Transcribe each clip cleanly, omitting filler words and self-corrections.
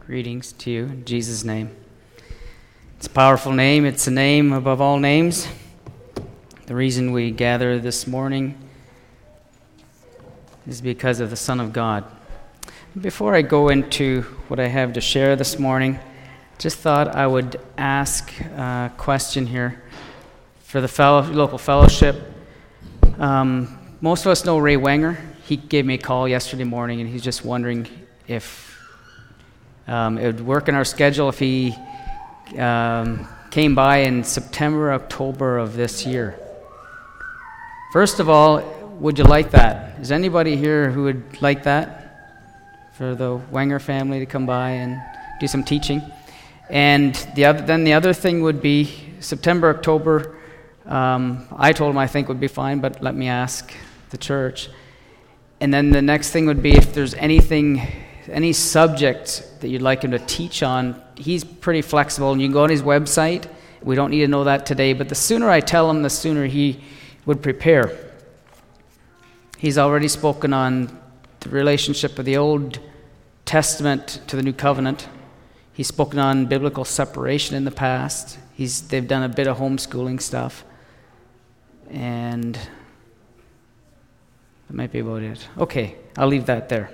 greetings to you in Jesus' name. It's a powerful name. It's a name above all names. The reason we gather this morning is because of the Son of God. Before I go into what I have to share this morning, just thought I would ask a question here for the local fellowship. Most of us know Ray Wenger. He gave me a call yesterday morning, and he's just wondering if it would work in our schedule if he came by in September, October of this year. First of all, would you like that? Is anybody here who would like that? For the Wenger family to come by and do some teaching? And the other thing would be September, October. I told him I think would be fine, but let me ask the church. And then the next thing would be if there's any subject that you'd like him to teach on. He's pretty flexible, and you can go on his website. We don't need to know that today, but the sooner I tell him, the sooner he would prepare. He's already spoken on the relationship of the Old Testament to the New Covenant. He's spoken on biblical separation in the past. They've done a bit of homeschooling stuff. And that might be about it. Okay, I'll leave that there.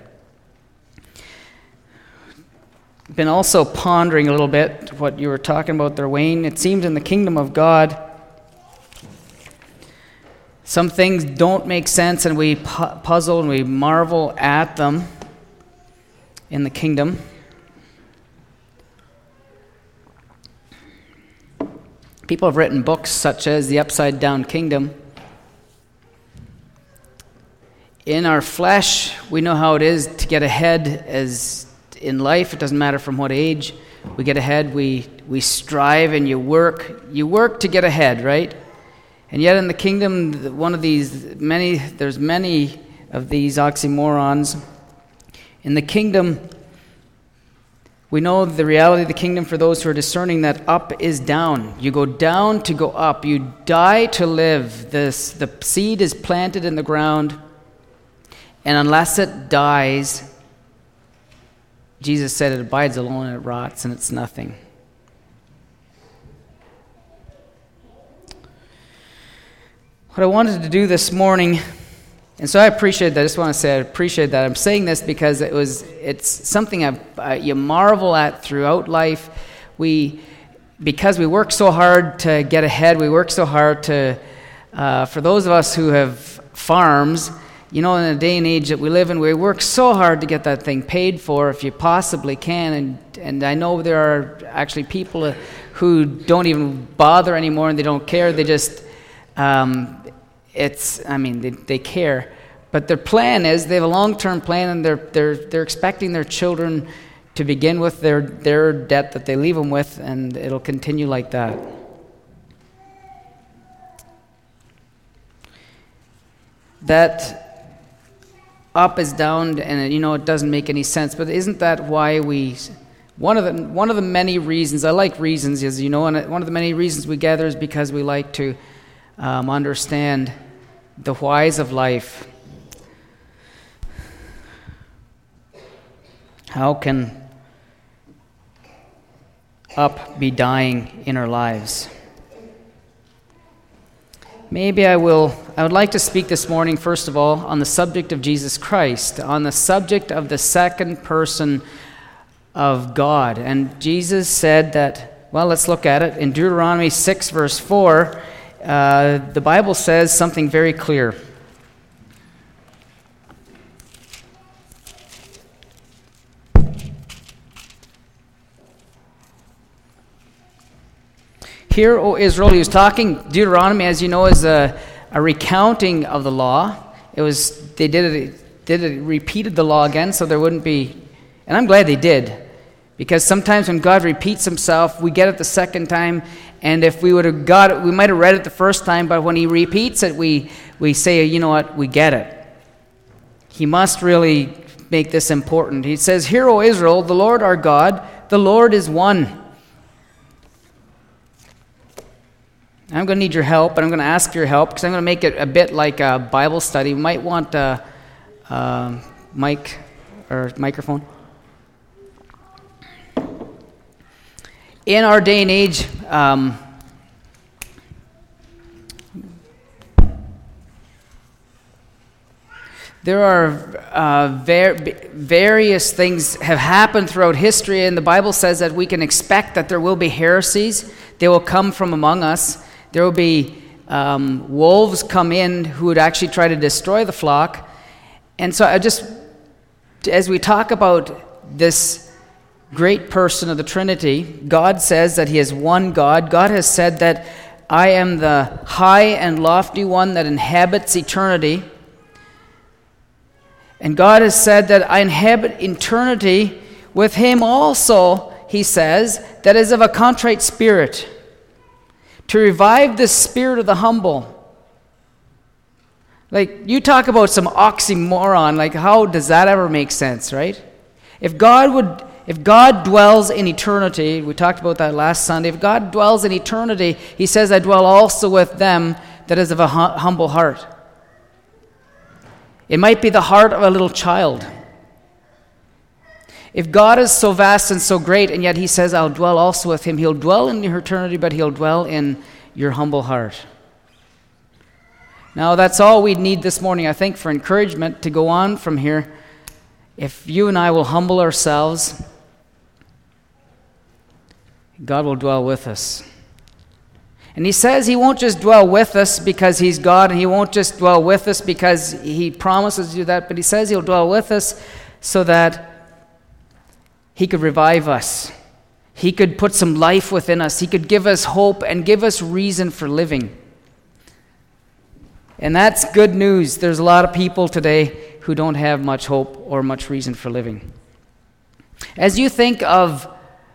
Been also pondering a little bit what you were talking about there, Wayne. It seems in the kingdom of God, some things don't make sense, and we puzzle and we marvel at them in the kingdom. People have written books such as The Upside Down Kingdom. In our flesh, we know how it is to get ahead as in life. It doesn't matter from what age we get ahead. We strive and you work to get ahead, right? And yet in the kingdom, there's many of these oxymorons. In the kingdom, we know the reality of the kingdom for those who are discerning, that up is down. You go down to go up. You die to live. The seed is planted in the ground, and unless it dies, Jesus said it abides alone and it rots and it's nothing. What I wanted to do this morning, and so I appreciate that. I just want to say I appreciate that. I'm saying this because it's something you marvel at throughout life. Because we work so hard to get ahead, we work so hard to, for those of us who have farms, in the day and age that we live in, we work so hard to get that thing paid for if you possibly can. And I know there are actually people who don't even bother anymore and they don't care. They just, they care. But their plan is, they have a long-term plan, and they're expecting their children to begin with their debt that they leave them with, and it'll continue like that. That up is down, and it doesn't make any sense. But isn't that why one of the many reasons, I like reasons, as you know, and one of the many reasons we gather is because we like to understand the whys of life. How can up be dying in our lives? Maybe I would like to speak this morning, first of all, on the subject of Jesus Christ, on the subject of the second person of God. And Jesus said that, let's look at it. In Deuteronomy 6, verse 4, the Bible says something very clear. Hear, O Israel, he was talking, Deuteronomy, as you know, is a recounting of the law. They repeated the law again, so there wouldn't be, and I'm glad they did, because sometimes when God repeats himself, we get it the second time, and if we would have got it, we might have read it the first time, but when he repeats it, we say, you know what, we get it. He must really make this important. He says, Hear, O Israel, the Lord our God, the Lord is one. I'm going to need your help, and I'm going to ask for your help, because I'm going to make it a bit like a Bible study. We might want a mic or microphone. In our day and age, there are various things have happened throughout history, and the Bible says that we can expect that there will be heresies. They will come from among us. There will be wolves come in who would actually try to destroy the flock. And so as we talk about this great person of the Trinity, God says that he is one God. God has said that I am the high and lofty one that inhabits eternity. And God has said that I inhabit eternity with him also, he says, that is of a contrite spirit, to revive the spirit of the humble. Like, you talk about some oxymoron, like how does that ever make sense, right? If God dwells in eternity, we talked about that last Sunday, if God dwells in eternity, he says, I dwell also with them that is of a humble heart. It might be the heart of a little child. If God is so vast and so great, and yet he says, I'll dwell also with him, he'll dwell in your eternity, but he'll dwell in your humble heart. Now, that's all we need this morning, I think, for encouragement to go on from here. If you and I will humble ourselves, God will dwell with us. And he says he won't just dwell with us because he's God, and he won't just dwell with us because he promises to do that, but he says he'll dwell with us so that he could revive us. He could put some life within us. He could give us hope and give us reason for living. And that's good news. There's a lot of people today who don't have much hope or much reason for living. As you think of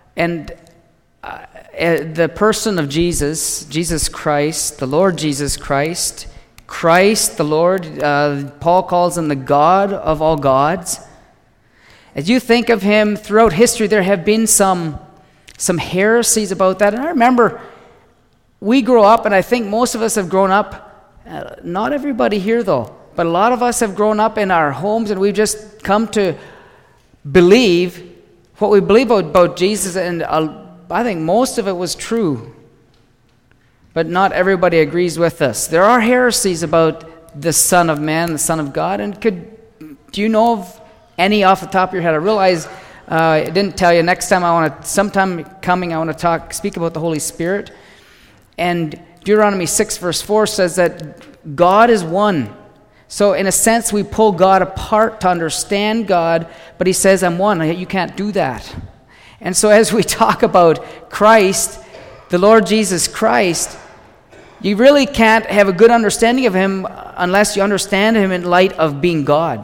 the person of Jesus Christ, the Lord Jesus Christ, Christ the Lord, Paul calls him the God of all gods. As you think of him throughout history, there have been some heresies about that. And I remember we grew up, and I think most of us have grown up, not everybody here though, but a lot of us have grown up in our homes, and we've just come to believe what we believe about Jesus, and I think most of it was true. But not everybody agrees with us. There are heresies about the Son of Man, the Son of God, and do you know of any off the top of your head? I realize I didn't tell you. Next time sometime coming, I want to speak about the Holy Spirit. And Deuteronomy 6 verse 4 says that God is one. So in a sense, we pull God apart to understand God, but he says, I'm one. You can't do that. And so as we talk about Christ, the Lord Jesus Christ, you really can't have a good understanding of him unless you understand him in light of being God.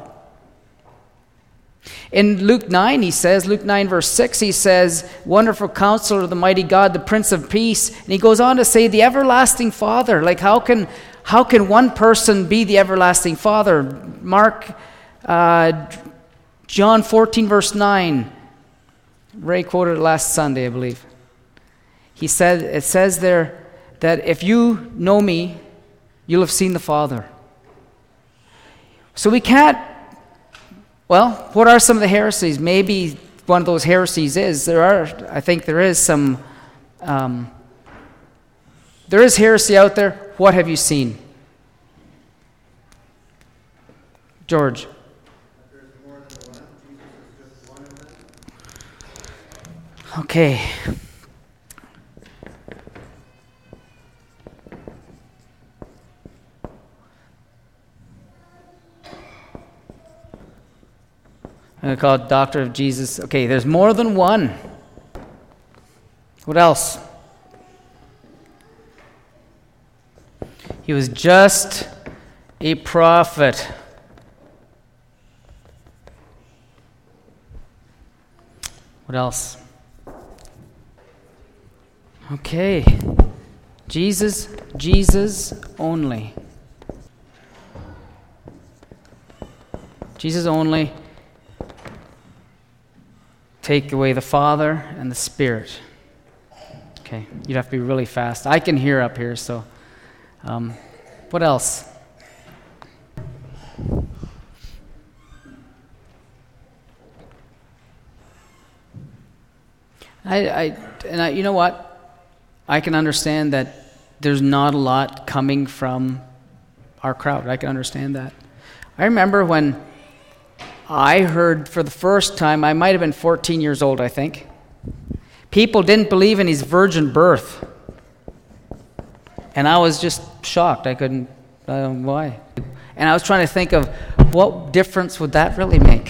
In Luke 9 verse 6, he says, Wonderful Counselor, the mighty God, the Prince of Peace. And he goes on to say, the everlasting Father. Like, how can one person be the everlasting Father? John 14 verse 9. Ray quoted it last Sunday, I believe. It says there that if you know me, you'll have seen the Father. So we can't, what are some of the heresies? Maybe one of those heresies is, I think there is some, there is heresy out there. What have you seen? George. Okay. I'm going to call it Doctor of Jesus. Okay, there's more than one. What else? He was just a prophet. What else? Okay. Jesus only. Jesus only. Take away the Father and the Spirit. Okay, you'd have to be really fast. I can hear up here, so. What else? You know what? I can understand that there's not a lot coming from our crowd. I can understand that. I remember when I heard for the first time, I might have been 14 years old, I think. People didn't believe in his virgin birth. And I was just shocked. I couldn't, why? And I was trying to think of what difference would that really make?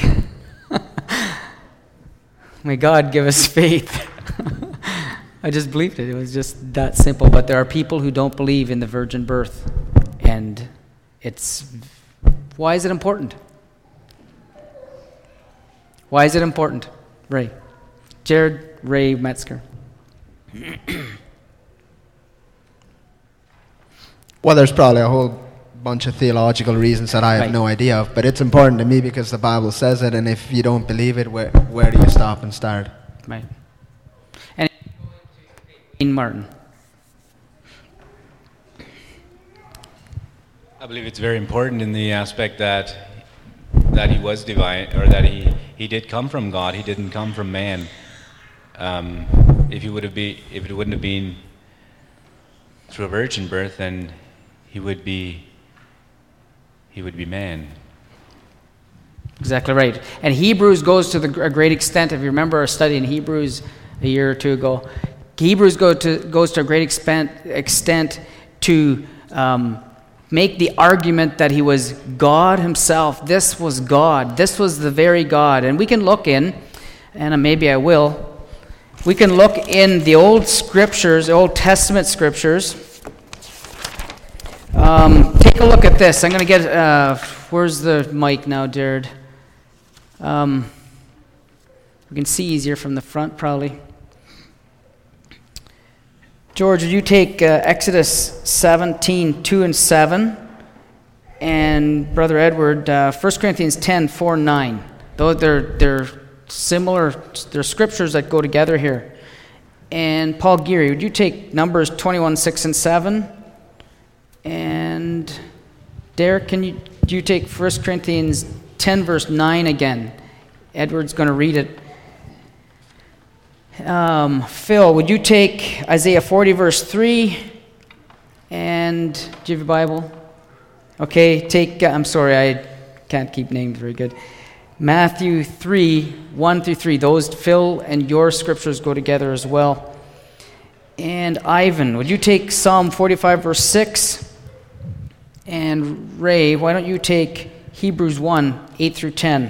May God give us faith. I just believed it. It was just that simple. But there are people who don't believe in the virgin birth. And why is it important? Why is it important? Ray. Jared Ray Metzger. Well, there's probably a whole bunch of theological reasons that I have no idea of, but it's important to me because the Bible says it, and if you don't believe it, where do you stop and start? Right. And Wayne Martin. I believe it's very important in the aspect that he was divine, or that he did come from God. He didn't come from man. If it wouldn't have been through a virgin birth, then he would be man. Exactly right. And Hebrews goes to a great extent. If you remember our study in Hebrews a year or two ago, Hebrews goes to a great extent to make the argument that he was God himself. This was God. This was the very God. And we can look in, and maybe I will, we can look in the Old Scriptures, the Old Testament Scriptures. Take a look at this. I'm going to get, where's the mic now, Jared? We can see easier from the front, probably. George, would you take Exodus 17, 2 and 7, and Brother Edward, 1 Corinthians 10, 4, 9. Though they're similar, they're scriptures that go together here. And Paul Geary, would you take Numbers 21, 6 and 7? And Derek, do you take 1 Corinthians 10, verse 9 again? Edward's going to read it. Phil, would you take Isaiah 40, verse 3? And do you have your Bible? Okay, take, I'm sorry, I can't keep names very good. Matthew 3, 1 through 3. Those, Phil, and your scriptures go together as well. And Ivan, would you take Psalm 45, verse 6? And Ray, why don't you take Hebrews 1, 8 through 10?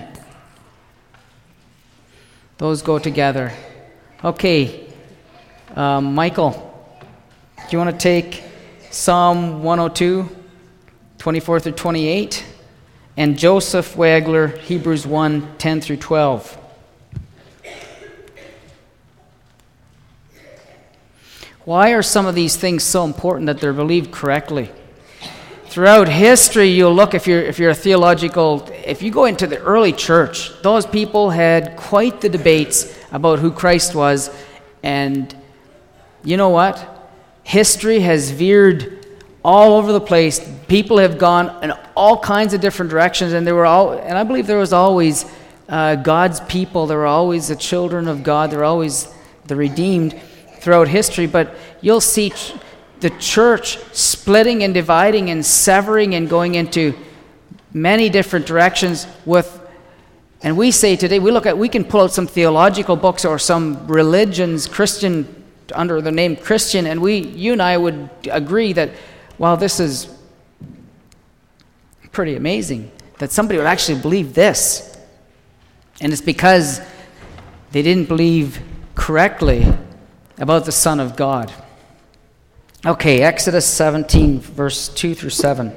Those go together. Okay, Michael, do you want to take Psalm 102, 24 through 28? And Joseph Wagler, Hebrews 1, 10 through 12. Why are some of these things so important that they're believed correctly? Throughout history, you'll look, if you're a theological, if you go into the early church, those people had quite the debates about who Christ was, and you know what? History has veered all over the place. People have gone in all kinds of different directions, and I believe there was always God's people. There were always the children of God. There were always the redeemed throughout history. But you'll see the church splitting and dividing and severing and going into many different directions and we say today, we can pull out some theological books or some religions, Christian, under the name Christian, and you and I would agree that, wow, this is pretty amazing that somebody would actually believe this. And it's because they didn't believe correctly about the Son of God. Okay, Exodus 17, verse 2 through 7.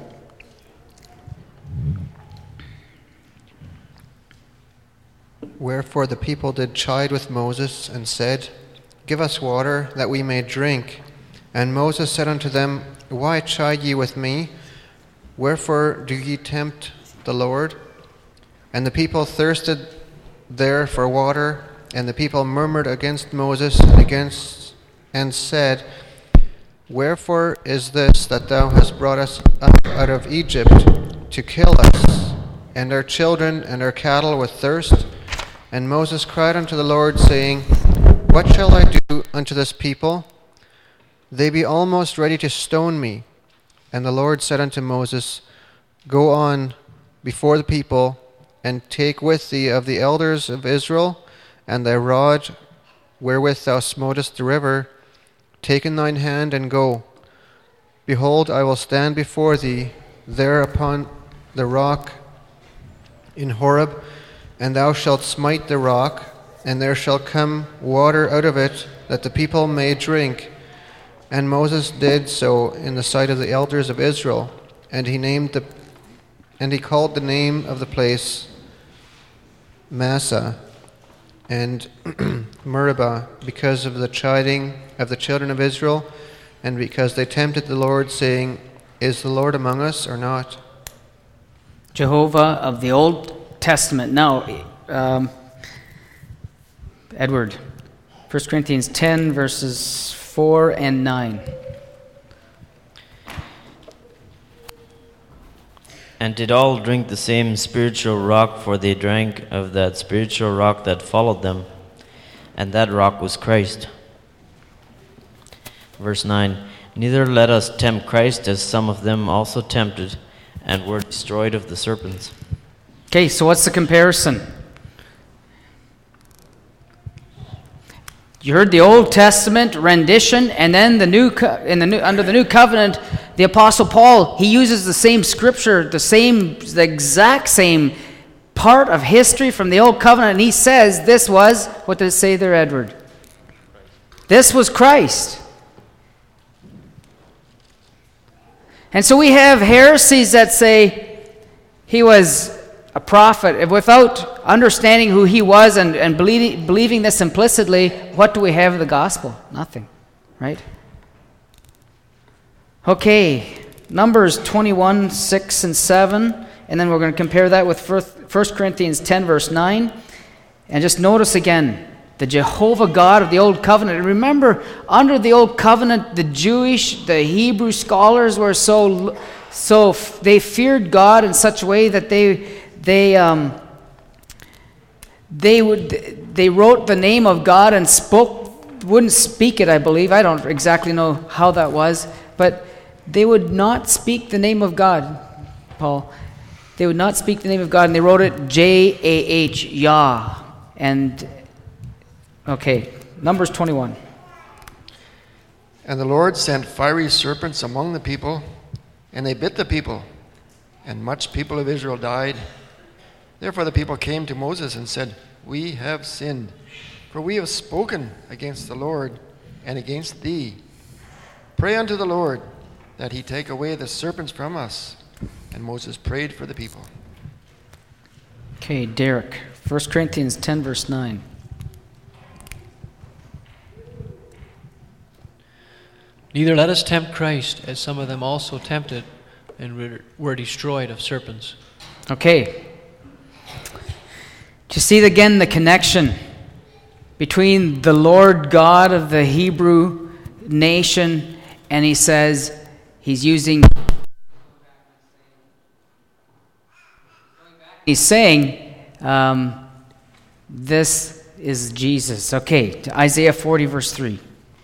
Wherefore the people did chide with Moses, and said, Give us water, that we may drink. And Moses said unto them, Why chide ye with me? Wherefore do ye tempt the Lord? And the people thirsted there for water, and the people murmured against Moses and said, Wherefore is this that thou hast brought us up out of Egypt to kill us, and our children and our cattle with thirst? And Moses cried unto the Lord, saying, What shall I do unto this people? They be almost ready to stone me. And the Lord said unto Moses, Go on before the people, and take with thee of the elders of Israel, and thy rod wherewith thou smotest the river, take in thine hand, and go. Behold, I will stand before thee there upon the rock in Horeb, and thou shalt smite the rock, and there shall come water out of it, that the people may drink. And Moses did so in the sight of the elders of Israel, and he called the name of the place Massah and Meribah, because of the chiding of the children of Israel, and because they tempted the Lord, saying, Is the Lord among us or not? Jehovah of the Old Testament. Now, Edward, 1 Corinthians 10, verses 4 and 9. And did all drink the same spiritual rock, for they drank of that spiritual rock that followed them, and that rock was Christ. Verse 9, Neither let us tempt Christ, as some of them also tempted, and were destroyed of the serpents. Okay, so what's the comparison? You heard the Old Testament rendition, and then under the New Covenant, the Apostle Paul, he uses the same scripture, the exact same part of history from the Old Covenant, and he says this was, what did it say there, Edward? This was Christ. And so we have heresies that say he was a prophet. Without understanding who he was and believing this implicitly, what do we have in the gospel? Nothing, right? Okay, Numbers 21, 6 and 7, and then we're going to compare that with 1 Corinthians 10, verse 9. And just notice again, the Jehovah God of the Old Covenant. And remember, under the Old Covenant, the Hebrew scholars were so they feared God in such a way that they wrote the name of God and wouldn't speak it, I believe. I don't exactly know how that was, but they would not speak the name of God, Paul. They would not speak the name of God, and they wrote it J-A-H, Yah. And, okay, Numbers 21. And the Lord sent fiery serpents among the people, and they bit the people, and much people of Israel died. Therefore the people came to Moses and said, We have sinned, for we have spoken against the Lord and against thee. Pray unto the Lord that he take away the serpents from us. And Moses prayed for the people. Okay, Derek, 1 Corinthians 10, verse 9. Neither let us tempt Christ, as some of them also tempted and were destroyed of serpents. Okay. Do you see again the connection between the Lord God of the Hebrew nation, and he says he's saying this is Jesus. Okay, to Isaiah 40, verse 3.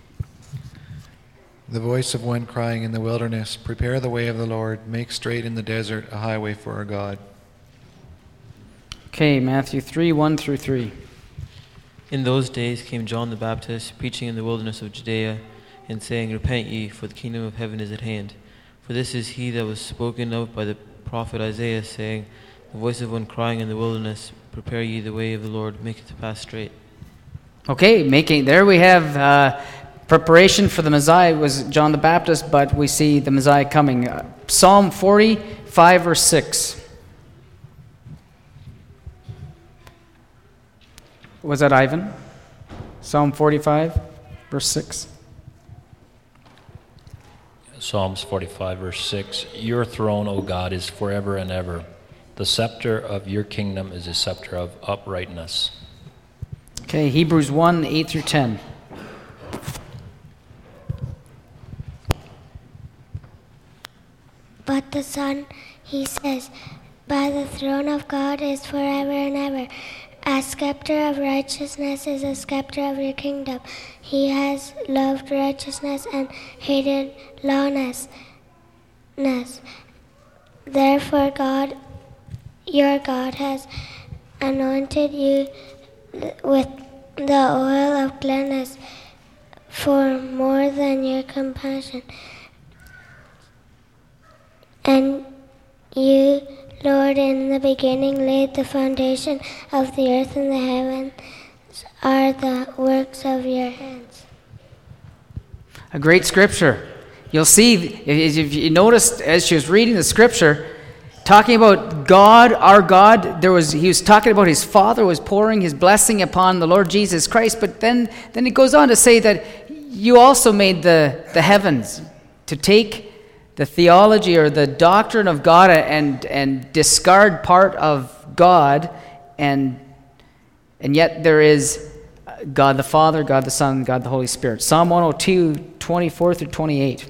The voice of one crying in the wilderness, Prepare the way of the Lord, make straight in the desert a highway for our God. Okay, Matthew 3, 1 through 3. In those days came John the Baptist, preaching in the wilderness of Judea, and saying, Repent ye, for the kingdom of heaven is at hand. For this is he that was spoken of by the prophet Isaiah, saying, The voice of one crying in the wilderness, Prepare ye the way of the Lord, make it to pass straight. Okay, there we have preparation for the Messiah. It was John the Baptist, but we see the Messiah coming. Psalm 45, verse 6. Was that Ivan? Psalm 45, verse 6. Psalms 45, verse 6. Your throne, O God, is forever and ever. The scepter of your kingdom is a scepter of uprightness. Okay, Hebrews 1, 8 through 10. But the Son, he says, by the throne of God is forever and ever. A scepter of righteousness is a scepter of your kingdom. He has loved righteousness and hated lawlessness. Therefore God, your God, has anointed you with the oil of gladness for more than your compassion. And you, Lord, in the beginning laid the foundation of the earth, and the heavens are the works of your hands. A great scripture. You'll see, if you noticed as she was reading the scripture, talking about God, our God, he was talking about his Father was pouring his blessing upon the Lord Jesus Christ, but then it goes on to say that you also made the heavens, to take the theology or the doctrine of God and discard part of God, and yet there is God the Father, God the Son, God the Holy Spirit. Psalm 102, 24 through 28.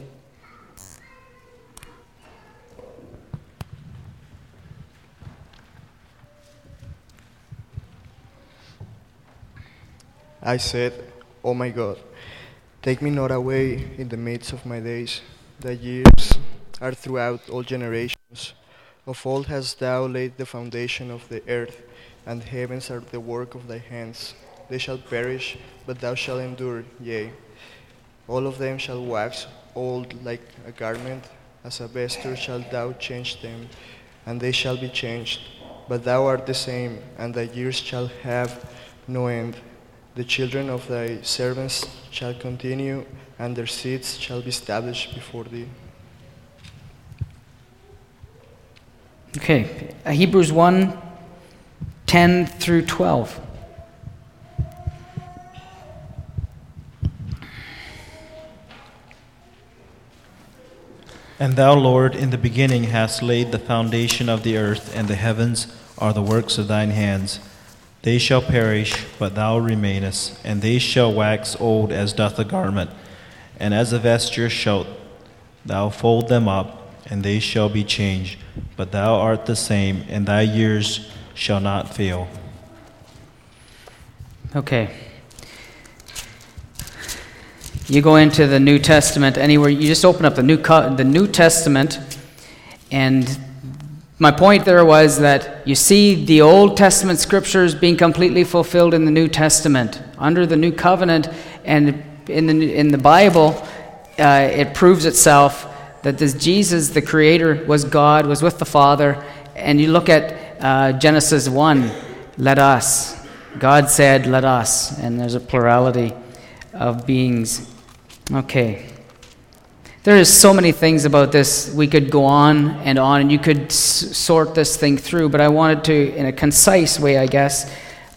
I said, O my God, take me not away in the midst of my days. The years are throughout all generations. Of old hast thou laid the foundation of the earth, and the heavens are the work of thy hands. They shall perish, but thou shalt endure, yea. All of them shall wax old like a garment, as a vesture shalt thou change them, and they shall be changed. But thou art the same, and thy years shall have no end. The children of thy servants shall continue, and their seeds shall be established before thee. Okay, Hebrews 1, 10 through 12. And thou, Lord, in the beginning hast laid the foundation of the earth, and the heavens are the works of thine hands. They shall perish, but thou remainest, and they shall wax old as doth a garment. And as a vesture shalt thou fold them up, and they shall be changed. But thou art the same, and thy years shall not fail. Okay. You go into the New Testament anywhere, you just open up the New Testament, and my point there was that you see the Old Testament scriptures being completely fulfilled in the New Testament under the New Covenant, and in the Bible, it proves itself that this Jesus, the Creator, was God, was with the Father. And you look at Genesis 1, let us. God said, let us. And there's a plurality of beings. Okay. There is so many things about this. We could go on, and you could sort this thing through, but I wanted to, in a concise way, I guess,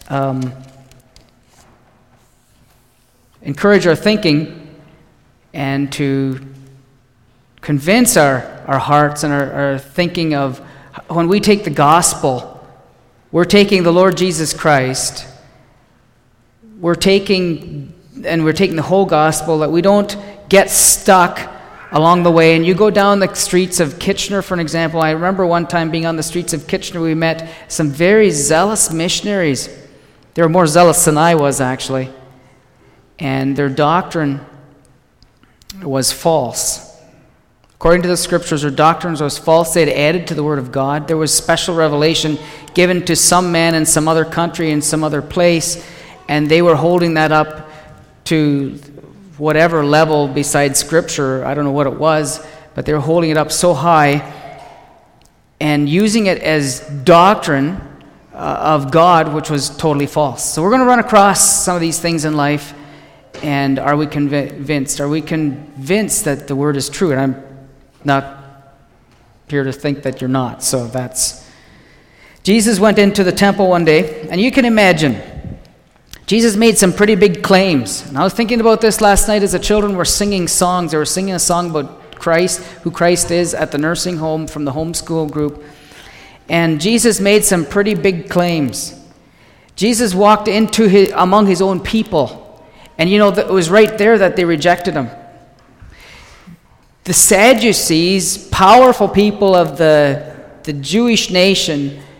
encourage our thinking and to convince our hearts and our thinking of when we take the gospel, we're taking the Lord Jesus Christ, we're taking the whole gospel, that we don't get stuck along the way. And you go down the streets of Kitchener, for an example. I remember one time being on the streets of Kitchener, we met some very zealous missionaries. They were more zealous than I was, actually. And their doctrine was false. According to the scriptures, their doctrines was false. They had added to the word of God. There was special revelation given to some man in some other country, in some other place, and they were holding that up to whatever level besides scripture. I don't know what it was, but they were holding it up so high and using it as doctrine of God, which was totally false. So we're going to run across some of these things in life, and are we convinced? Are we convinced that the word is true? And I'm not here to think that you're not. So that's... Jesus went into the temple one day, and you can imagine, Jesus made some pretty big claims. And I was thinking about this last night as the children were singing songs. They were singing a song about Christ, who Christ is, at the nursing home from the homeschool group. And Jesus made some pretty big claims. Jesus walked among his own people. And you know, it was right there that they rejected him. The Sadducees, powerful people of the Jewish nation,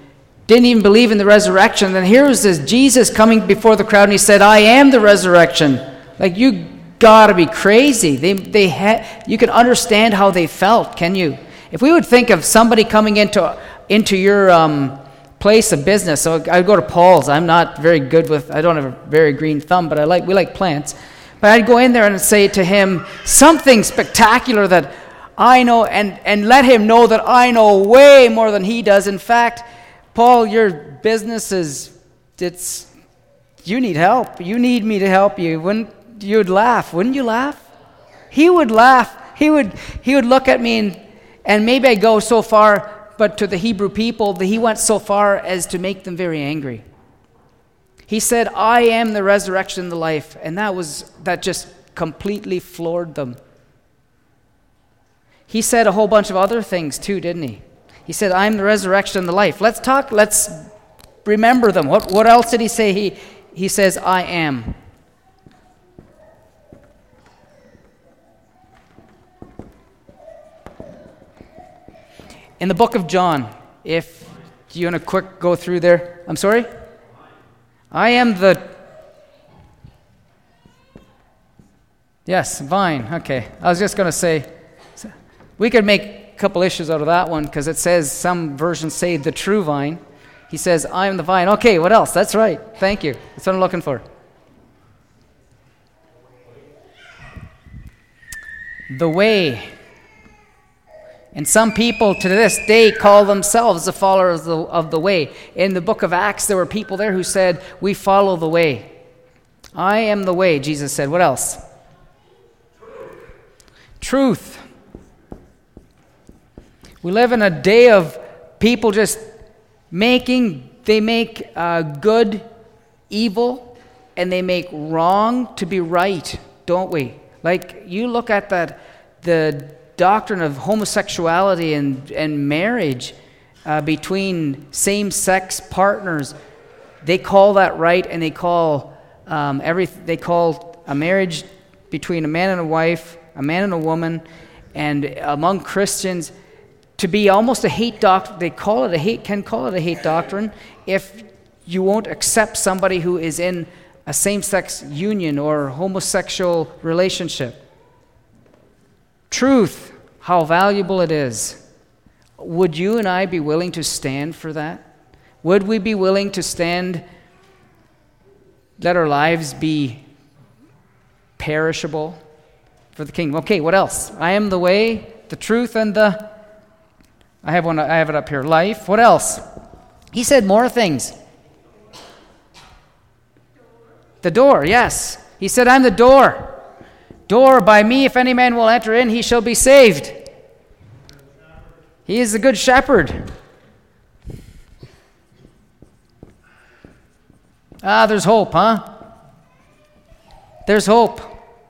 didn't even believe in the resurrection. Then here was this Jesus coming before the crowd, and he said, I am the resurrection. Like, you gotta be crazy. You can understand how they felt, can you? If we would think of somebody coming into your place of business, so I'd go to Paul's. I'm not very good with, I don't have a very green thumb, but we like plants. But I'd go in there and say to him something spectacular that I know, and let him know that I know way more than he does. In fact, Paul, your business you need help. You need me to help you. You'd laugh, wouldn't you laugh? He would laugh. He would look at me, and maybe I go so far, but to the Hebrew people, he went so far as to make them very angry. He said, I am the resurrection and the life, and that just completely floored them. He said a whole bunch of other things too, didn't he? He said, I am the resurrection and the life. Let's remember them. What else did he say? He says, I am. In the book of John, if you want to quick go through there. I'm sorry? I am the... Yes, vine. Okay. I was just going to say, we could make a couple issues out of that one, because it says, some versions say the true vine. He says, I am the vine. Okay, what else? That's right. Thank you. That's what I'm looking for. The way. And some people to this day call themselves the followers of the way. In the book of Acts, there were people there who said, we follow the way. I am the way, Jesus said. What else? Truth. We live in a day of people just make good evil, and they make wrong to be right, don't we? Like, you look at the doctrine of homosexuality and marriage between same-sex partners. They call that right, and they call a marriage between a man and a wife, a man and a woman, and among Christians to be almost a hate doctrine. They call it a hate doctrine if you won't accept somebody who is in a same-sex union or homosexual relationship. Truth, how valuable it is. Would you and I be willing to stand for that? Would we be willing to stand, let our lives be perishable for the kingdom? Okay, what else? I am the way, the truth, and I have it up here, life. What else? He said more things. The door, yes. He said, I'm the door. Door, by me, if any man will enter in, he shall be saved. He is the good shepherd. There's hope, huh? There's hope.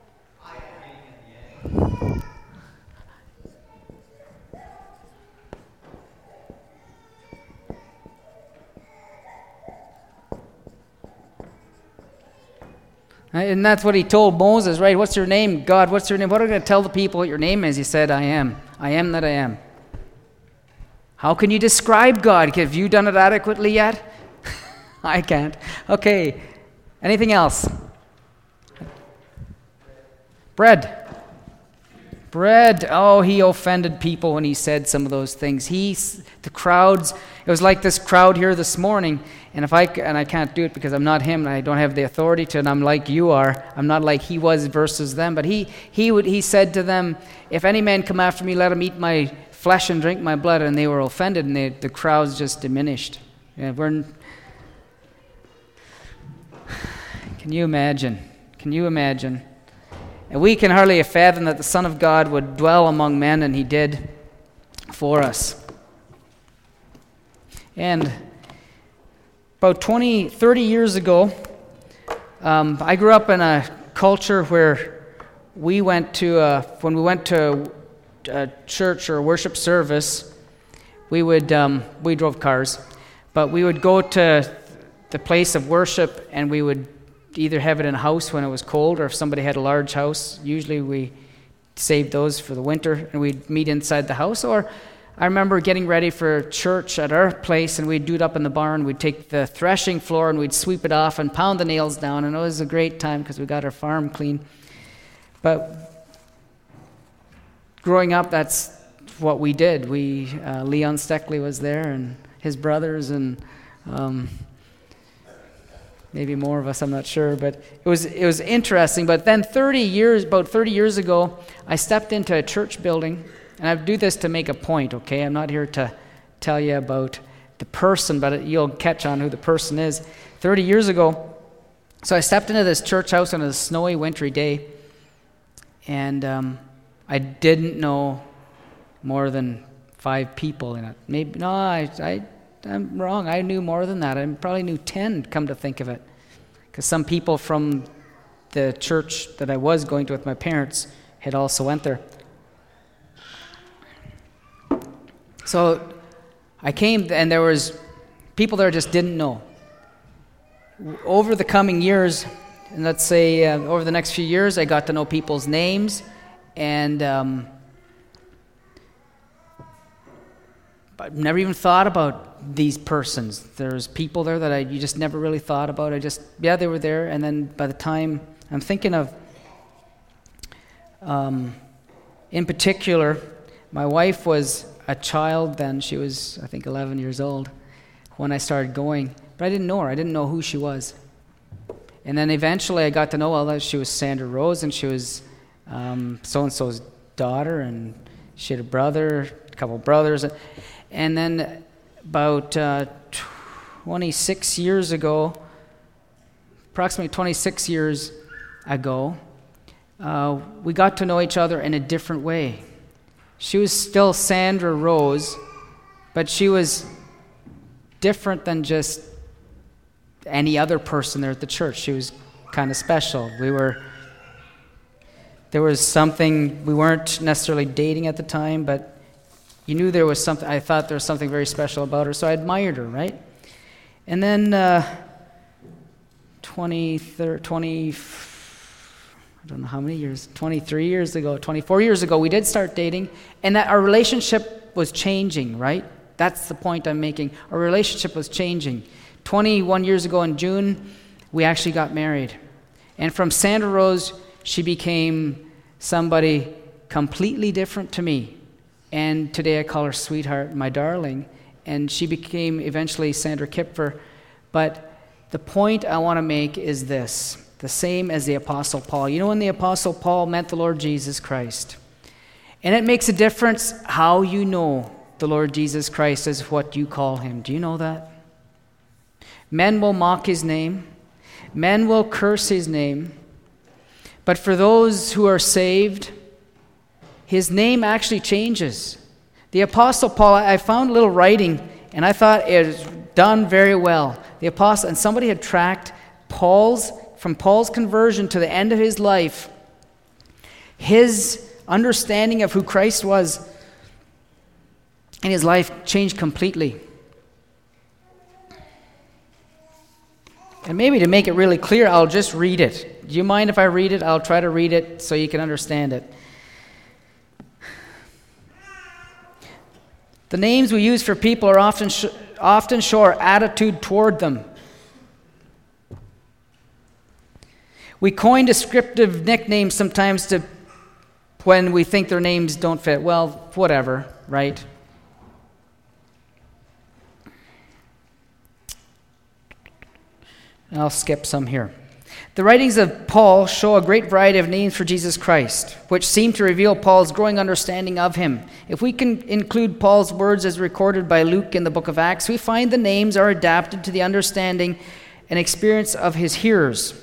And that's what he told Moses, right? What's your name? God, what's your name? What are you going to tell the people what your name is? He said, I am. I am that I am. How can you describe God? Have you done it adequately yet? I can't. Okay. Anything else? Bread. Bread. Oh, he offended people when he said some of those things. The crowds, it was like this crowd here this morning, and I can't do it because I'm not him and I don't have the authority to, and I'm like you are. I'm not like he was versus them, but he said to them, if any man come after me, let him eat my flesh and drink my blood, and they were offended, and the crowds just diminished. Yeah, can you imagine? Can you imagine? And we can hardly fathom that the Son of God would dwell among men, and he did for us. And about 30 years ago, I grew up in a culture where when we went to a church or a worship service, we drove cars, but we would go to the place of worship, and we would either have it in a house when it was cold, or if somebody had a large house, usually we saved those for the winter, and we'd meet inside the house. Or I remember getting ready for church at our place, and we'd do it up in the barn. We'd take the threshing floor and we'd sweep it off and pound the nails down, and it was a great time because we got our farm clean. But growing up, that's what we did. Leon Steckley was there, and his brothers, and maybe more of us, I'm not sure, but it was interesting. But then about 30 years ago, I stepped into a church building, and I do this to make a point, okay? I'm not here to tell you about the person, but you'll catch on who the person is. 30 years ago, so I stepped into this church house on a snowy, wintry day, and I didn't know more than 5 people in it. I'm wrong. I knew more than that. I probably knew 10, come to think of it, because some people from the church that I was going to with my parents had also went there. So I came, and there was people there I just didn't know. Over the coming years, and let's say over the next few years, I got to know people's names, and I've never even thought about these persons. There's people there that you just never really thought about. They were there, and then by the time I'm thinking of, in particular, my wife was a child then. She was, I think, 11 years old when I started going. But I didn't know her. I didn't know who she was. And then eventually I got to know that she was Sandra Rose, and she was so-and-so's daughter, and she had a brother, a couple of brothers. And then about 26 years ago, approximately 26 years ago, we got to know each other in a different way. She was still Sandra Rose, but she was different than just any other person there at the church. She was kind of special. There was something, we weren't necessarily dating at the time, but you knew there was something, I thought there was something very special about her, so I admired her, right? And then 24 years ago, we did start dating, and that our relationship was changing, right? That's the point I'm making. Our relationship was changing. 21 years ago in June, we actually got married. And from Sandra Rose, she became somebody completely different to me. And today I call her sweetheart, my darling. And she became eventually Sandra Kipfer. But the point I want to make is this, the same as the Apostle Paul. You know when the Apostle Paul met the Lord Jesus Christ? And it makes a difference how you know the Lord Jesus Christ is what you call him. Do you know that? Men will mock his name. Men will curse his name. But for those who are saved, his name actually changes. The Apostle Paul, I found a little writing, and I thought it was done very well. The Apostle, and somebody had tracked from Paul's conversion to the end of his life, his understanding of who Christ was in his life changed completely. And maybe to make it really clear, I'll just read it. Do you mind if I read it? I'll try to read it so you can understand it. The names we use for people are often show our attitude toward them. We coin descriptive nicknames sometimes when we think their names don't fit. Well, whatever, right? I'll skip some here. The writings of Paul show a great variety of names for Jesus Christ, which seem to reveal Paul's growing understanding of him. If we can include Paul's words as recorded by Luke in the book of Acts, we find the names are adapted to the understanding and experience of his hearers.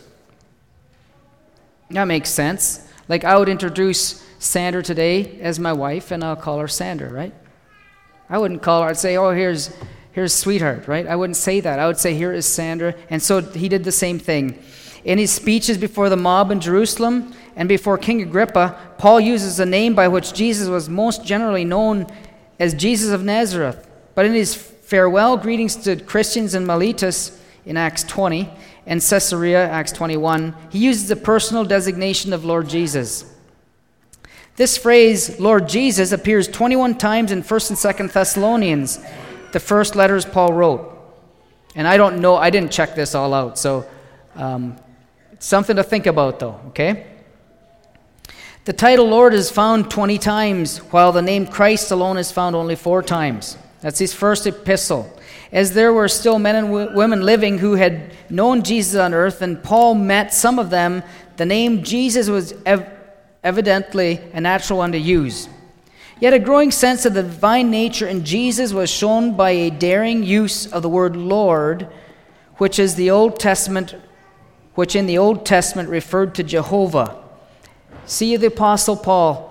That makes sense. Like I would introduce Sandra today as my wife, and I'll call her Sandra, right? I wouldn't call her, I'd say, oh, here's sweetheart, right? I wouldn't say that. I would say, here is Sandra. And so he did the same thing. In his speeches before the mob in Jerusalem and before King Agrippa, Paul uses a name by which Jesus was most generally known as Jesus of Nazareth. But in his farewell greetings to Christians in Miletus in Acts 20 and Caesarea, Acts 21, he uses the personal designation of Lord Jesus. This phrase, Lord Jesus, appears 21 times in 1st and 2nd Thessalonians, the first letters Paul wrote. And I don't know, I didn't check this all out, so it's something to think about though, okay? The title Lord is found 20 times, while the name Christ alone is found only 4 times. That's his first epistle. As there were still men and women living who had known Jesus on earth, and Paul met some of them, the name Jesus was evidently a natural one to use. Yet a growing sense of the divine nature in Jesus was shown by a daring use of the word Lord, which in the Old Testament referred to Jehovah. See the Apostle Paul,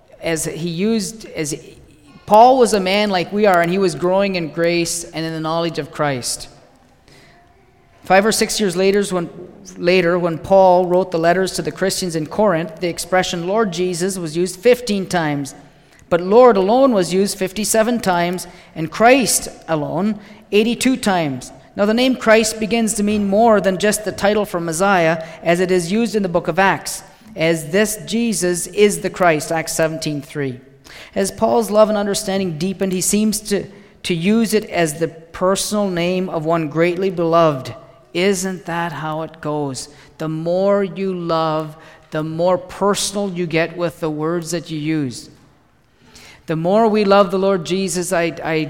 Paul was a man like we are, and he was growing in grace and in the knowledge of Christ. 5 or 6 years later, when Paul wrote the letters to the Christians in Corinth, the expression Lord Jesus was used 15 times. But Lord alone was used 57 times, and Christ alone 82 times. Now the name Christ begins to mean more than just the title for Messiah, as it is used in the book of Acts, as this Jesus is the Christ, Acts 17:3. As Paul's love and understanding deepened, he seems to use it as the personal name of one greatly beloved. Isn't that how it goes? The more you love, the more personal you get with the words that you use. The more we love the Lord Jesus, I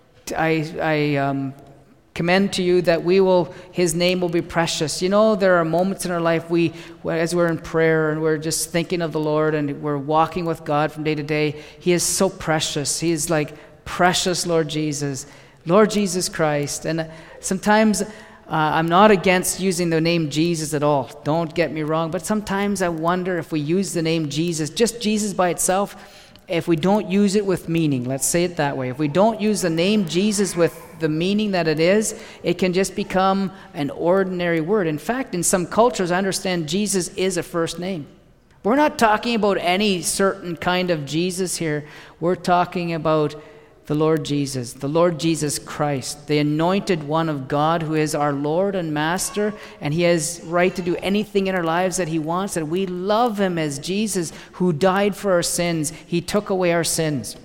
commend to you that His name will be precious. You know, there are moments in our life as we're in prayer and we're just thinking of the Lord and we're walking with God from day to day. He is so precious. He is like precious Lord Jesus Christ. And sometimes I'm not against using the name Jesus at all. Don't get me wrong. But sometimes I wonder if we use the name Jesus, just Jesus by itself, if we don't use it with meaning, let's say it that way. If we don't use the name Jesus with the meaning that it is, it can just become an ordinary word. In fact, in some cultures, I understand Jesus is a first name. We're not talking about any certain kind of Jesus here. We're talking about the Lord Jesus Christ, the anointed one of God who is our Lord and Master, and He has right to do anything in our lives that He wants, and we love Him as Jesus who died for our sins. He took away our sins.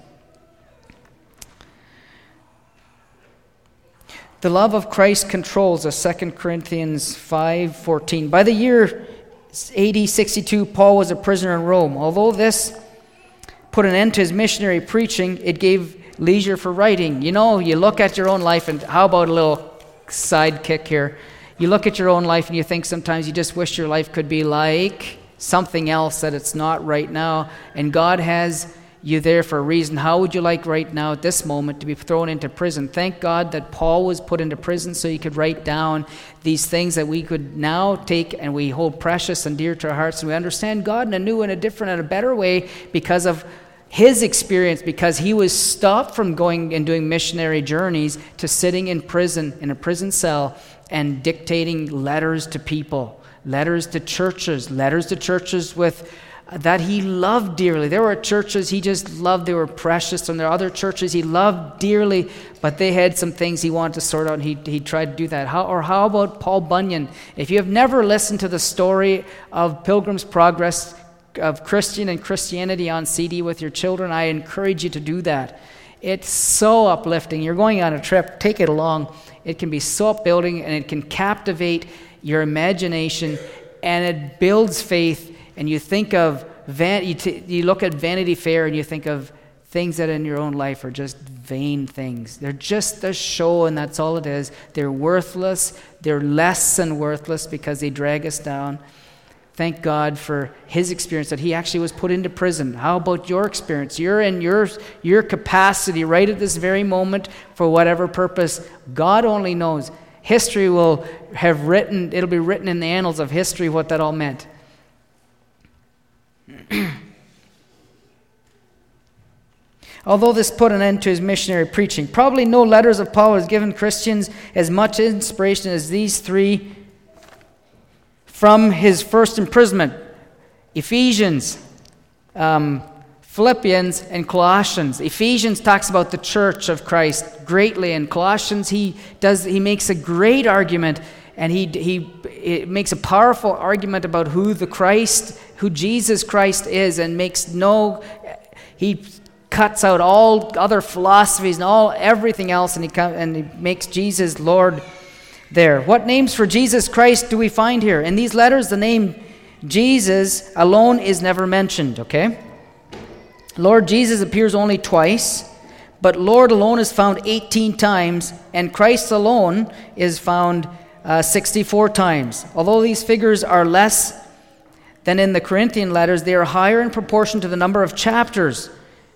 The love of Christ controls us, 2 Corinthians 5:14. By the year AD 62, Paul was a prisoner in Rome. Although this put an end to his missionary preaching, it gave leisure for writing. You know, you look at your own life, and how about a little sidekick here? You look at your own life and you think sometimes you just wish your life could be like something else, that it's not right now, and God has you there for a reason. How would you like right now at this moment to be thrown into prison? Thank God that Paul was put into prison so he could write down these things that we could now take and we hold precious and dear to our hearts, and we understand God in a new and a different and a better way because of his experience, because he was stopped from going and doing missionary journeys to sitting in prison, in a prison cell, and dictating letters to people, letters to churches with that he loved dearly. There were churches he just loved, they were precious, and there are other churches he loved dearly, but they had some things he wanted to sort out, and he tried to do that. How about Paul Bunyan? If you have never listened to the story of Pilgrim's Progress of Christian and Christianity on CD with your children, I encourage you to do that. It's so uplifting. You're going on a trip, take it along. It can be so upbuilding, and it can captivate your imagination, and it builds faith. And you think of you look at Vanity Fair and you think of things that in your own life are just vain things. They're just a show, and that's all it is. They're worthless. They're less than worthless because they drag us down. Thank God for his experience, that he actually was put into prison. How about your experience? You're in your capacity right at this very moment for whatever purpose. God only knows. History it'll be written in the annals of history what that all meant. Although this put an end to his missionary preaching, probably no letters of Paul has given Christians as much inspiration as these three from his first imprisonment: Ephesians, Philippians, and Colossians. Ephesians talks about the church of Christ greatly, and Colossians he makes a great argument, and he makes a powerful argument about who the Christ who Jesus Christ is and he cuts out all other philosophies and everything else, and he makes Jesus Lord there. What names for Jesus Christ do we find here? In these letters, the name Jesus alone is never mentioned, okay? Lord Jesus appears only twice, but Lord alone is found 18 times, and Christ alone is found 64 times. Although these figures are less than in the Corinthian letters, they are higher in proportion to the number of chapters.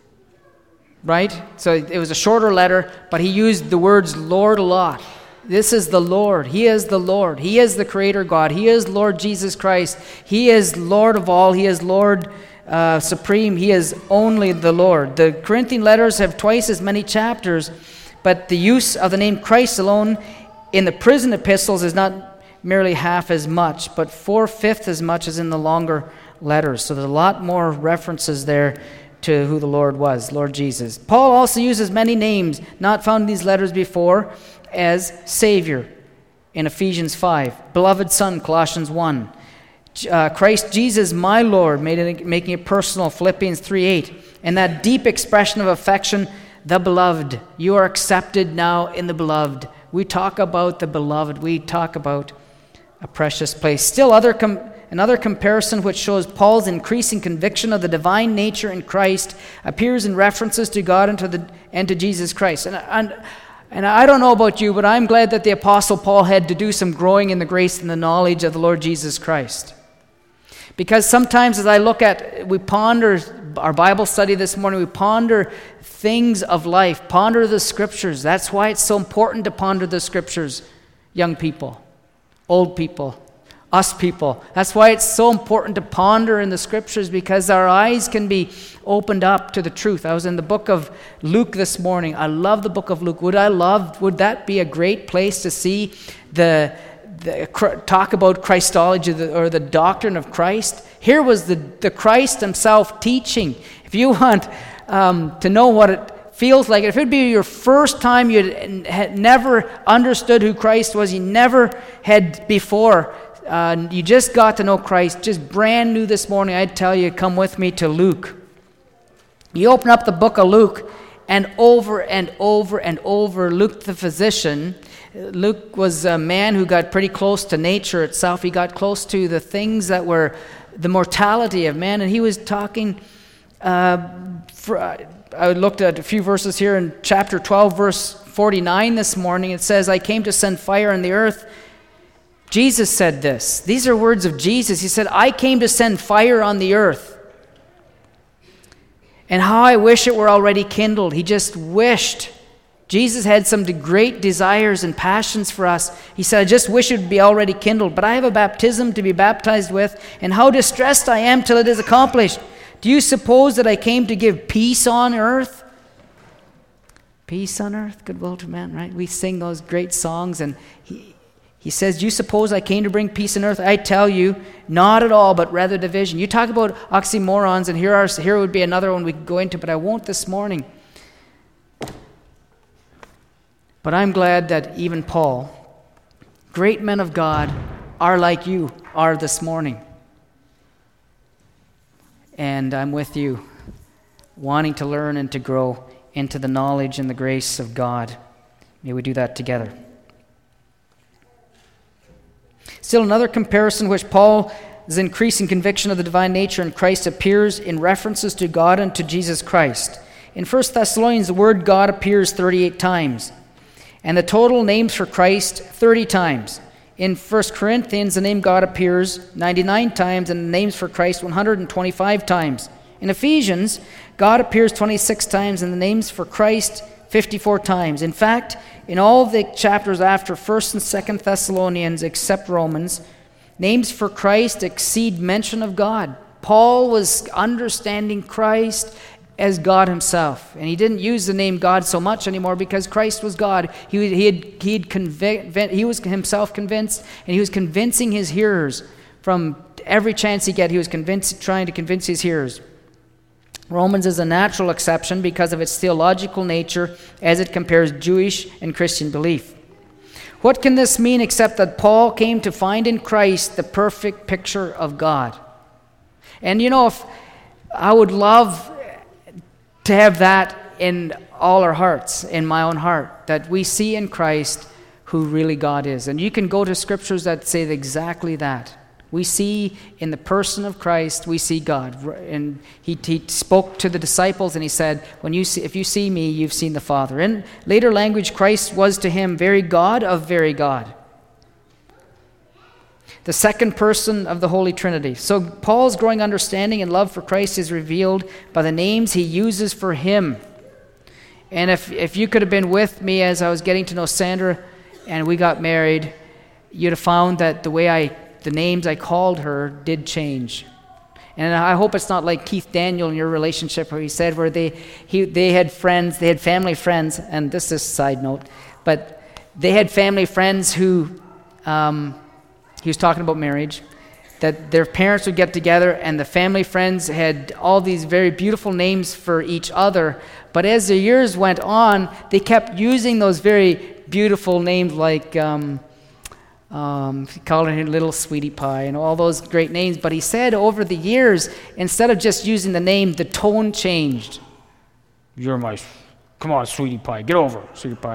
Right? So it was a shorter letter, but he used the words Lord a lot. This is the Lord. He is the Lord. He is the Creator God. He is Lord Jesus Christ. He is Lord of all. He is Lord supreme. He is only the Lord. The Corinthian letters have twice as many chapters, but the use of the name Christ alone in the prison epistles is not merely half as much, but 4/5 as much as in the longer letters. So there's a lot more references there to who the Lord was, Lord Jesus. Paul also uses many names not found in these letters before as Savior in Ephesians 5, Beloved Son, Colossians 1, Christ Jesus, my Lord, making it personal, Philippians 3:8, and that deep expression of affection, the Beloved. You are accepted now in the Beloved. We talk about the Beloved. We talk about a precious place. Still, another comparison which shows Paul's increasing conviction of the divine nature in Christ appears in references to God and to Jesus Christ. And I don't know about you, but I'm glad that the Apostle Paul had to do some growing in the grace and the knowledge of the Lord Jesus Christ. Because sometimes as we ponder our Bible study this morning, we ponder things of life, ponder the Scriptures. That's why it's so important to ponder the Scriptures, young people, old people, us people. That's why it's so important to ponder in the Scriptures, because our eyes can be opened up to the truth. I was in the book of Luke this morning. I love the book of Luke. Would that be a great place to see talk about Christology or the doctrine of Christ? Here was the Christ himself teaching. If you want to know what it feels like, if it would be your first time you had never understood who Christ was, you never had before, you just got to know Christ, just brand new this morning, I'd tell you, come with me to Luke. You open up the book of Luke, and over and over and over, Luke the physician. Luke was a man who got pretty close to nature itself. He got close to the things that were the mortality of man, and he was talking. I looked at a few verses here in chapter 12, verse 49 this morning. It says, I came to send fire on the earth. Jesus said this. These are words of Jesus. He said, I came to send fire on the earth. And how I wish it were already kindled. He just wished. Jesus had some great desires and passions for us. He said, I just wish it would be already kindled. But I have a baptism to be baptized with, and how distressed I am till it is accomplished. Do you suppose that I came to give peace on earth? Peace on earth, goodwill to men, right? We sing those great songs, and he says, do you suppose I came to bring peace on earth? I tell you, not at all, but rather division. You talk about oxymorons, and here would be another one we could go into, but I won't this morning. But I'm glad that even Paul, great men of God, are like you are this morning. And I'm with you, wanting to learn and to grow into the knowledge and the grace of God. May we do that together. Still another comparison which Paul's increasing conviction of the divine nature in Christ appears in references to God and to Jesus Christ. In 1 Thessalonians, the word God appears 38 times, and the total names for Christ 30 times. In 1 Corinthians, the name God appears 99 times, and the names for Christ 125 times. In Ephesians, God appears 26 times, and the names for Christ 54 times. In fact, in all the chapters after 1st and 2nd Thessalonians, except Romans, names for Christ exceed mention of God. Paul was understanding Christ as God himself. And he didn't use the name God so much anymore because Christ was God. He was himself convinced, and he was convincing his hearers from every chance he got. He was trying to convince his hearers. Romans is a natural exception because of its theological nature as it compares Jewish and Christian belief. What can this mean except that Paul came to find in Christ the perfect picture of God? And if I would love to have that in all our hearts, in my own heart, that we see in Christ who really God is. And you can go to scriptures that say exactly that. We see in the person of Christ, we see God. And he spoke to the disciples and he said, if you see me, you've seen the Father. In later language, Christ was to him very God of very God. The second person of the Holy Trinity. So Paul's growing understanding and love for Christ is revealed by the names he uses for him. And if you could have been with me as I was getting to know Sandra and we got married, you'd have found that the names I called her did change. And I hope it's not like Keith Daniel in your relationship where he said where they had friends, they had family friends, and this is a side note, but they had family friends who, he was talking about marriage, that their parents would get together and the family friends had all these very beautiful names for each other, but as the years went on, they kept using those very beautiful names like calling her Little Sweetie Pie and all those great names. But he said over the years, instead of just using the name, the tone changed. Come on, Sweetie Pie, get over, Sweetie Pie.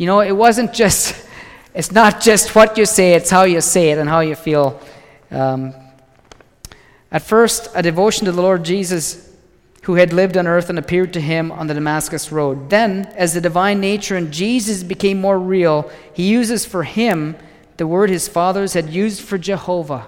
It's not just what you say, it's how you say it and how you feel. At first, a devotion to the Lord Jesus, who had lived on earth and appeared to him on the Damascus road. Then, as the divine nature in Jesus became more real, he uses for him the word his fathers had used for Jehovah.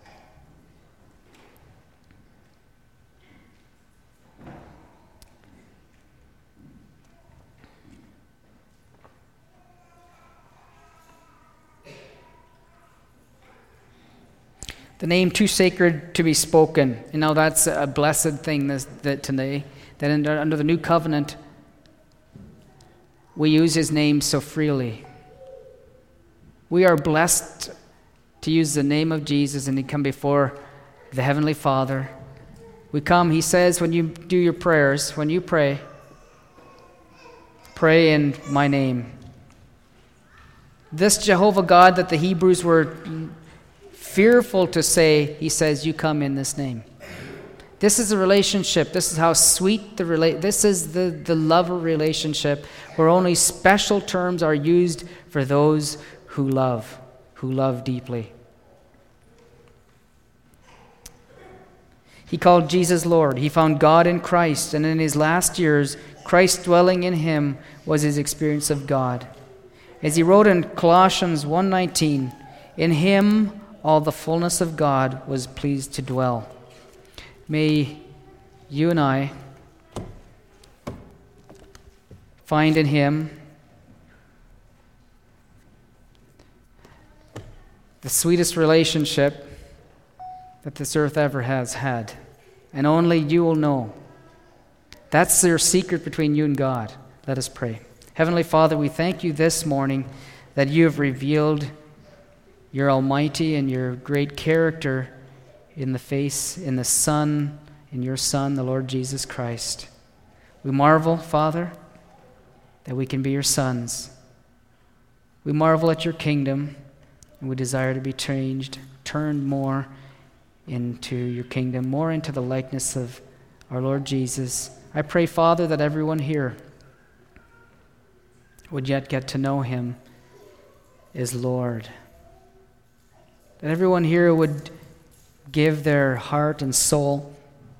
The name too sacred to be spoken. That's a blessed thing today. That under the new covenant, we use his name so freely. We are blessed to use the name of Jesus and to come before the Heavenly Father. We come, he says, when you do your prayers, when you pray in my name. This Jehovah God that the Hebrews were fearful to say, he says, you come in this name. This is a relationship. This is how sweet this is the lover relationship where only special terms are used for those who love deeply. He called Jesus Lord. He found God in Christ, and in his last years, Christ dwelling in him was his experience of God. As he wrote in Colossians 1:19, in him all the fullness of God was pleased to dwell. May you and I find in him the sweetest relationship that this earth ever has had. And only you will know. That's your secret between you and God. Let us pray. Heavenly Father, we thank you this morning that you have revealed your almighty and your great character in the Son, in your Son, the Lord Jesus Christ. We marvel, Father, that we can be your sons. We marvel at your kingdom, and we desire to be turned more into your kingdom, more into the likeness of our Lord Jesus. I pray, Father, that everyone here would yet get to know him as Lord. That everyone here would give their heart and soul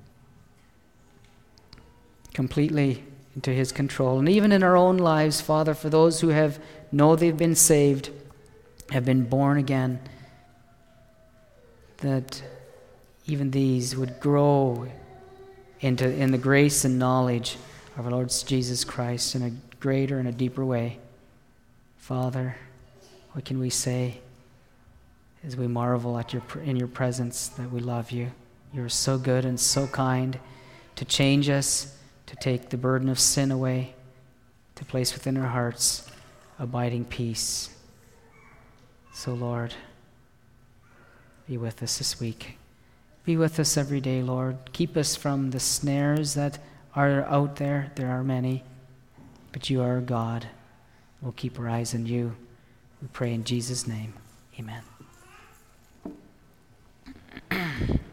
completely into his control. And even in our own lives, Father, for those who know they've been saved, have been born again, that even these would grow in the grace and knowledge of our Lord Jesus Christ in a greater and a deeper way. Father, what can we say as we marvel in your presence that we love you? You're so good and so kind to change us, to take the burden of sin away, to place within our hearts abiding peace. So, Lord, be with us this week. Be with us every day, Lord. Keep us from the snares that are out there. There are many, but you are God. We'll keep our eyes on you. We pray in Jesus' name. Amen.